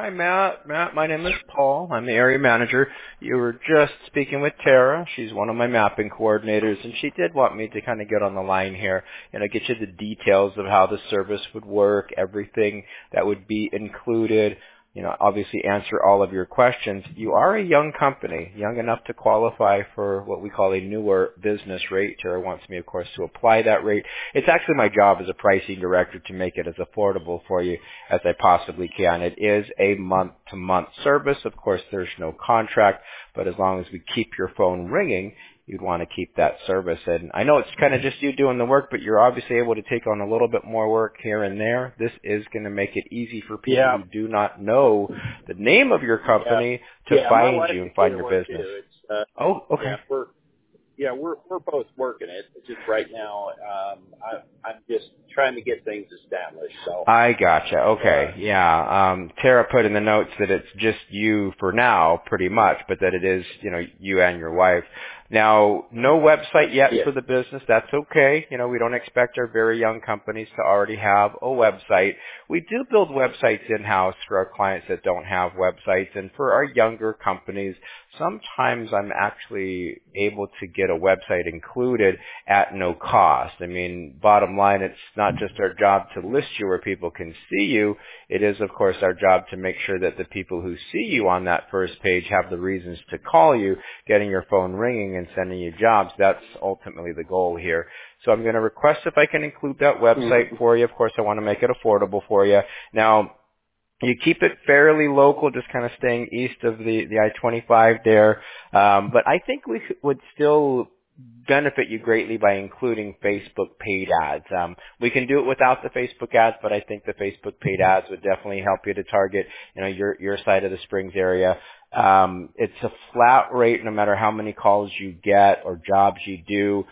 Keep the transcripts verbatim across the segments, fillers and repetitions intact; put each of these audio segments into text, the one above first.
Hi, Matt. Matt, my name is Paul. I'm the area manager. You were just speaking with Tara. She's one of my mapping coordinators, and she did want me to kind of get on the line here and get you the details of how the service would work, everything that would be included. You know, obviously answer all of your questions. You are a young company, young enough to qualify for what we call a newer business rate. Tara wants me, of course, to apply that rate. It's actually my job as a pricing director to make it as affordable for you as I possibly can. It is a month-to-month service. Of course, there's no contract, but as long as we keep your phone ringing, you'd want to keep that service. And I know it's kind of just you doing the work, but you're obviously able to take on a little bit more work here and there. This is going to make it easy for people Yeah. who do not know the name of your company Yeah. to Yeah, my find wife you and is find doing your work business. too. It's, uh, Oh, okay. Yeah, we're yeah we're we're both working it. It's just right now um, I, I'm just trying to get things established. So I gotcha. Okay. uh, Yeah. Um, Tara put in the notes that it's just you for now, pretty much, but that it is, you know, you and your wife. Now, no website yet yeah. for the business. That's okay. You know, we don't expect our very young companies to already have a website. We do build websites in-house for our clients that don't have websites. And for our younger companies, sometimes I'm actually able to get a website included at no cost. I mean, bottom line, it's not just our job to list you where people can see you. It is, of course, our job to make sure that the people who see you on that first page have the reasons to call you, getting your phone ringing and sending you jobs. That's ultimately the goal here. So I'm going to request if I can include that website Mm-hmm. for you. Of course, I want to make it affordable for you. Now, you keep it fairly local, just kind of staying east of the, the I twenty-five there. Um, but I think we could- would still benefit you greatly by including Facebook paid ads. Um, we can do it without the Facebook ads, but I think the Facebook paid ads would definitely help you to target, you know, your your side of the Springs area. Um, it's a flat rate no matter how many calls you get or jobs you do.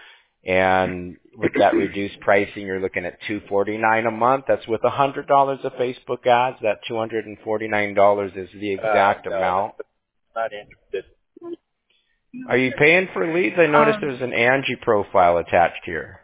And with that reduced pricing, you're looking at two hundred forty-nine dollars a month. That's with one hundred dollars of Facebook ads. That two hundred forty-nine dollars is the Uh, exact no, amount. not interested. Are you paying for leads? I noticed Um, there's an Angie profile attached here.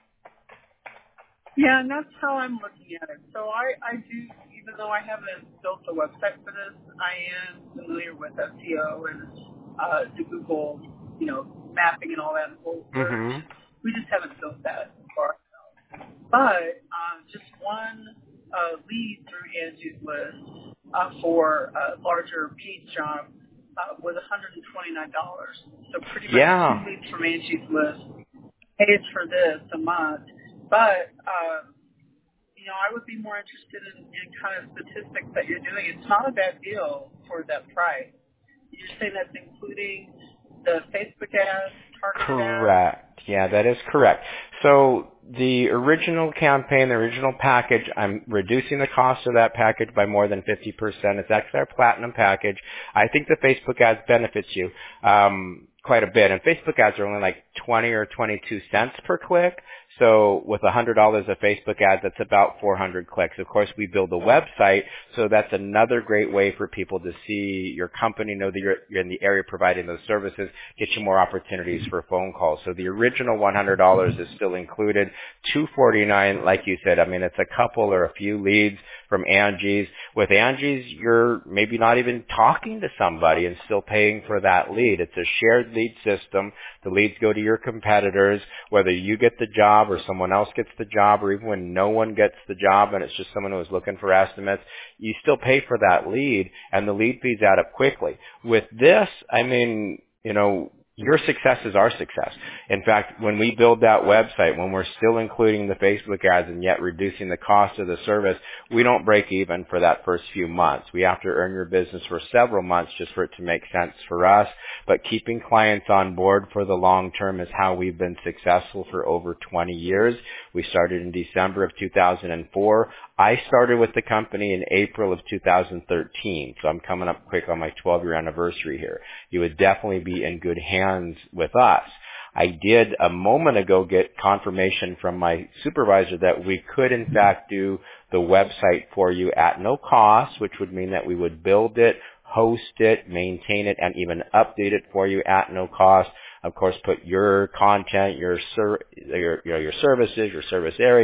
yeah, and that's how I'm looking at it. So I, I do, even though I haven't built a website for this, I am familiar with S E O and uh, the Google, you know, mapping and all that whole search. Mm-hmm. We just haven't built that for ourselves. But um, just one uh, lead through Angie's List uh, for a larger paid job uh, was one hundred twenty-nine dollars. So pretty much two Yeah. leads from Angie's List pays for this a month. But, um, you know, I would be more interested in, in kind of statistics that you're doing. It's not a bad deal for that price. You're saying that's including the Facebook ads, targeted ads? Correct. Yeah, that is correct. So the original campaign, the original package, I'm reducing the cost of that package by more than fifty percent. It's actually our platinum package. I think the Facebook ads benefits you um, quite a bit. And Facebook ads are only like twenty or twenty-two cents per click. So with one hundred dollars of Facebook ads, that's about four hundred clicks. Of course, we build a website, so that's another great way for people to see your company, know that you're, you're in the area providing those services, get you more opportunities for phone calls. So the original one hundred dollars is still included. two hundred forty-nine dollars, like you said, I mean, it's a couple or a few leads from Angie's. With Angie's, you're maybe not even talking to somebody and still paying for that lead. It's a shared lead system. The leads go to your competitors, whether you get the job or someone else gets the job, or even when no one gets the job and it's just someone who is looking for estimates, you still pay for that lead, and the lead fees add up quickly. With this, I mean, you know, your success is our success. In fact, when we build that website, when we're still including the Facebook ads and yet reducing the cost of the service, we don't break even for that first few months. We have to earn your business for several months just for it to make sense for us. But keeping clients on board for the long term is how we've been successful for over twenty years. We started in December of two thousand four. I started with the company in April of two thousand thirteen, so I'm coming up quick on my twelve-year anniversary here. You would definitely be in good hands with us. I did a moment ago get confirmation from my supervisor that we could in fact do the website for you at no cost, which would mean that we would build it, host it, maintain it, and even update it for you at no cost. Of course, put your content, your ser- your, you know, your services, your service area,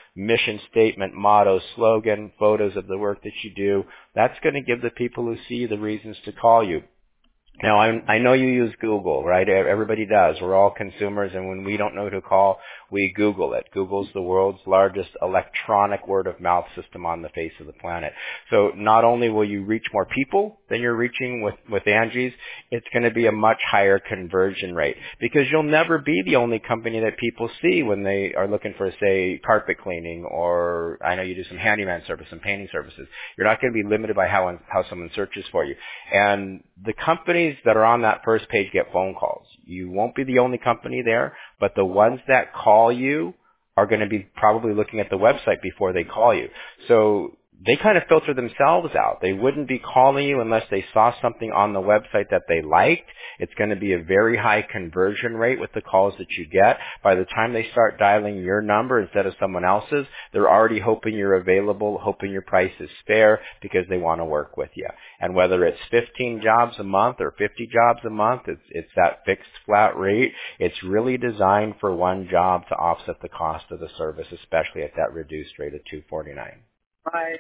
mission statement, motto, slogan, photos of the work that you do. That's going to give the people who see you the reasons to call you. Now, I, I know you use Google, right? Everybody does. We're all consumers, and when we don't know who to call, we Google it. Google's the world's largest electronic word-of-mouth system on the face of the planet. So not only will you reach more people than you're reaching with, with Angie's, it's going to be a much higher conversion rate because you'll never be the only company that people see when they are looking for, say, carpet cleaning, or I know you do some handyman service, some painting services. You're not going to be limited by how, how someone searches for you. And the companies that are on that first page get phone calls. You won't be the only company there, but the ones that call you are going to be probably looking at the website before they call you. So they kind of filter themselves out. They wouldn't be calling you unless they saw something on the website that they liked. It's going to be a very high conversion rate with the calls that you get. By the time they start dialing your number instead of someone else's, they're already hoping you're available, hoping your price is fair because they want to work with you. And whether it's fifteen jobs a month or fifty jobs a month, it's, it's that fixed flat rate. It's really designed for one job to offset the cost of the service, especially at that reduced rate of two forty-nine. Right.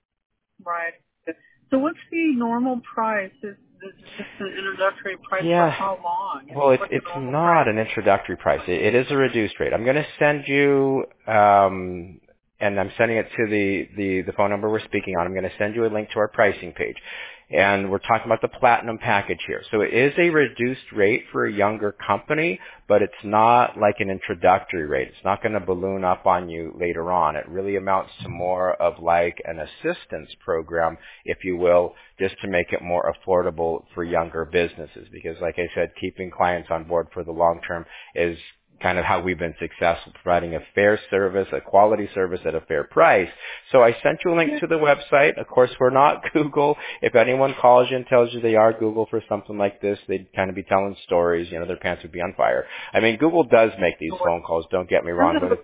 Right. So what's the normal price? Is this just an introductory price yeah. for how long? Well, it's, it's not price? an introductory price. It, it is a reduced rate. I'm going to send you, um, and I'm sending it to the, the, the phone number we're speaking on. I'm going to send you a link to our pricing page. And we're talking about the platinum package here. So it is a reduced rate for a younger company, but it's not like an introductory rate. It's not going to balloon up on you later on. It really amounts to more of like an assistance program, if you will, just to make it more affordable for younger businesses. Because like I said, keeping clients on board for the long term is kind of how we've been successful, providing a fair service, a quality service at a fair price. So I sent you a link to the website. Of course, we're not Google. If anyone calls you and tells you they are Google for something like this, they'd kind of be telling stories. You know, their pants would be on fire. I mean, Google does make these phone calls, don't get me wrong, but it's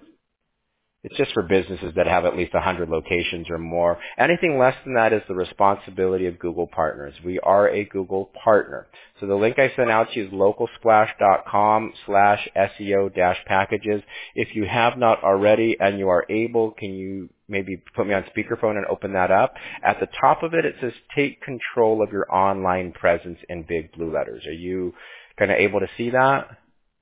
It's just for businesses that have at least one hundred locations or more. Anything less than that is the responsibility of Google partners. We are a Google partner. So the link I sent out to you is localsplash.com slash SEO dash packages. If you have not already and you are able, can you maybe put me on speakerphone and open that up? At the top of it, it says take control of your online presence in big blue letters. Are you kind of able to see that?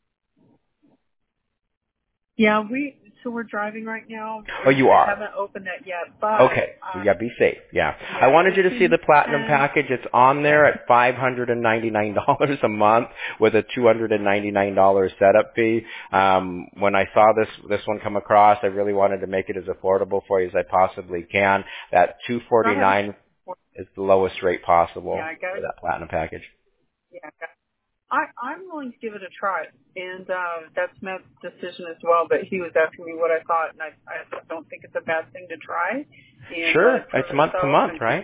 Yeah, we... So we're driving right now. Oh, you are? I haven't opened that yet, but... Okay. Um, yeah, be safe. Yeah. yeah. I wanted you to see the Platinum package. It's on there at five hundred ninety-nine dollars a month with a two hundred ninety-nine dollars setup fee. Um, when I saw this this one come across, I really wanted to make it as affordable for you as I possibly can. That two forty-nine is the lowest rate possible yeah, I got for that Platinum package. Yeah, I got I, I'm willing to give it a try, and uh, that's Matt's decision as well. But he was asking me what I thought, and I, I don't think it's a bad thing to try. And, sure, uh, it's month to month, right?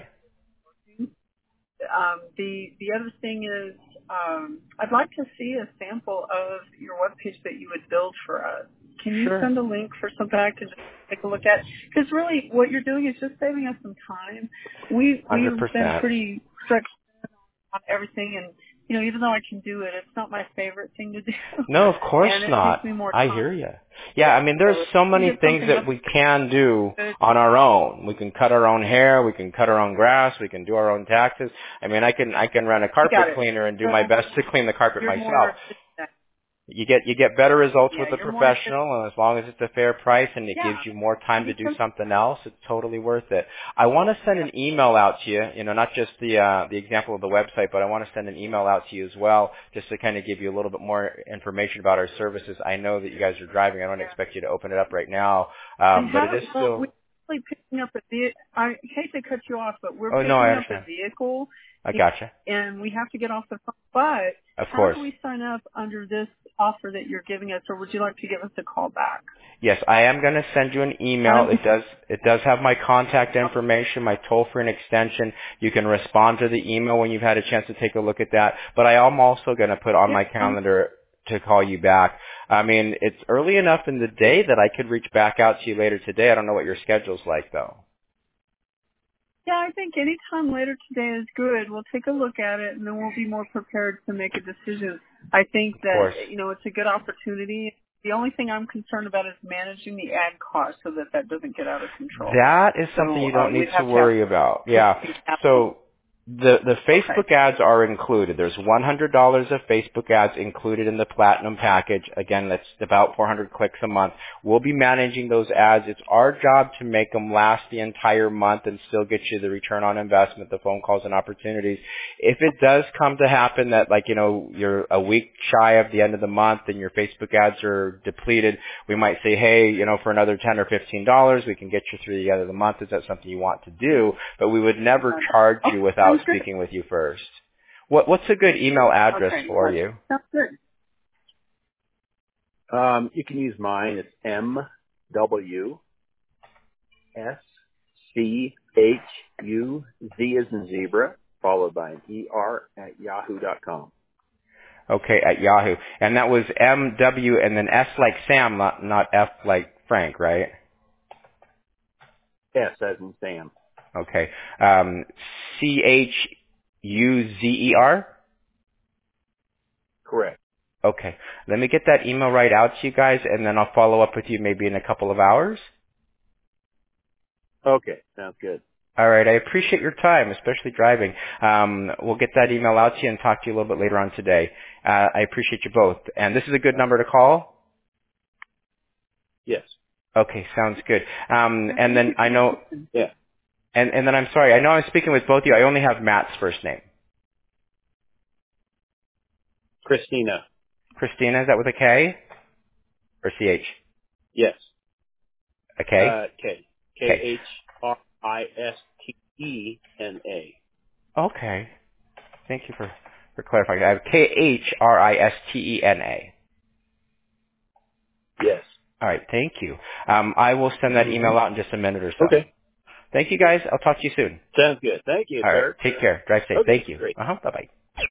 Um, the the other thing is, um, I'd like to see a sample of your webpage that you would build for us. Can you sure. send a link for something I can just take a look at? Because really, what you're doing is just saving us some time. We we've been pretty strict on everything, and you know, even though I can do it, it's not my favorite thing to do. No, of course and it not. Takes me more time. I hear you. Yeah, I mean, there's so many things that we can do on our own. We can cut our own hair. We can cut our own grass. We can do our own taxes. I mean, I can I can run a carpet cleaner and do my best to clean the carpet myself. You get you get better results yeah, with a professional, and as long as it's a fair price and it yeah. gives you more time to do something else, it's totally worth it. I want to send an email out to you, you know, not just the uh, the example of the website, but I want to send an email out to you as well, just to kind of give you a little bit more information about our services. I know that you guys are driving. I don't yeah. expect you to open it up right now, um, but it is still. We're actually picking up a vehicle. I hate to cut you off, but we're oh, picking no, I up a vehicle. I gotcha. And we have to get off the phone. But of how course. do we sign up under this offer that you're giving us, or would you like to give us a call back? Yes, I am going to send you an email. It does it does have my contact information, my toll-free extension. You can respond to the email when you've had a chance to take a look at that. But I am also going to put on my calendar to call you back. I mean, it's early enough in the day that I could reach back out to you later today. I don't know what your schedule's like, though. Yeah, I think any time later today is good. We'll take a look at it, and then we'll be more prepared to make a decision. I think that, you know, it's a good opportunity. The only thing I'm concerned about is managing the ad cost so that that doesn't get out of control. That is something So you don't uh, need we'd to have to worry have about. Yeah. So the the Facebook Okay. ads are included. There's one hundred dollars of Facebook ads included in the Platinum package. Again, that's about four hundred clicks a month. We'll be managing those ads. It's our job to make them last the entire month and still get you the return on investment, the phone calls and opportunities. If it does come to happen that, like, you know, you're a week shy of the end of the month and your Facebook ads are depleted, we might say, hey, you know, for another ten or fifteen dollars, we can get you through the end of the month. Is that something you want to do? But we would never charge you without speaking with you first. What, what's a good email address Okay. for you? That's good. Um, you can use mine. It's M W S C H U Z as in zebra, followed by an E R at yahoo dot com. Okay, at Yahoo. And that was M W and then S like Sam, not, not F like Frank, right? S as in Sam. Okay. Um, C H U Z E R? Correct. Okay. Let me get that email right out to you guys, and then I'll follow up with you maybe in a couple of hours. Okay, sounds good. All right. I appreciate your time, especially driving. Um, we'll get that email out to you and talk to you a little bit later on today. Uh, I appreciate you both. And this is a good number to call? Yes. Okay, sounds good. Um, and then I know, Yeah. and, and then I'm sorry, I know I'm speaking with both of you. I only have Matt's first name. Christina. Christina, is that with a K or C H? Yes. A K? Uh, K. K K. H R I S T E N A. Okay. Thank you for, for clarifying. I have K H R I S T E N A. Yes. All right, thank you. Um, I will send that Mm-hmm. email out in just a minute or so. Okay. Thank you, guys. I'll talk to you soon. Sounds good. Thank you, All right, sir. take care. Drive safe. Okay, Thank you. great. Uh-huh. Bye-bye.